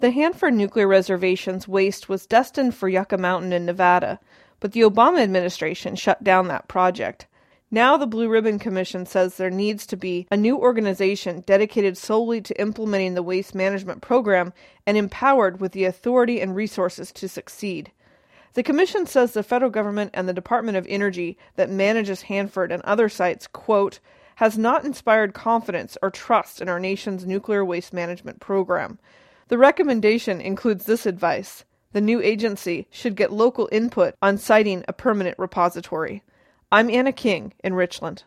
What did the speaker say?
The Hanford Nuclear Reservation's waste was destined for Yucca Mountain in Nevada, but the Obama administration shut down that project. Now the Blue Ribbon Commission says there needs to be a new organization dedicated solely to implementing the waste management program and empowered with the authority and resources to succeed. The commission says the federal government and the Department of Energy that manages Hanford and other sites, quote, has not inspired confidence or trust in our nation's nuclear waste management program. The recommendation includes this advice: the new agency should get local input on siting a permanent repository. I'm Anna King in Richland.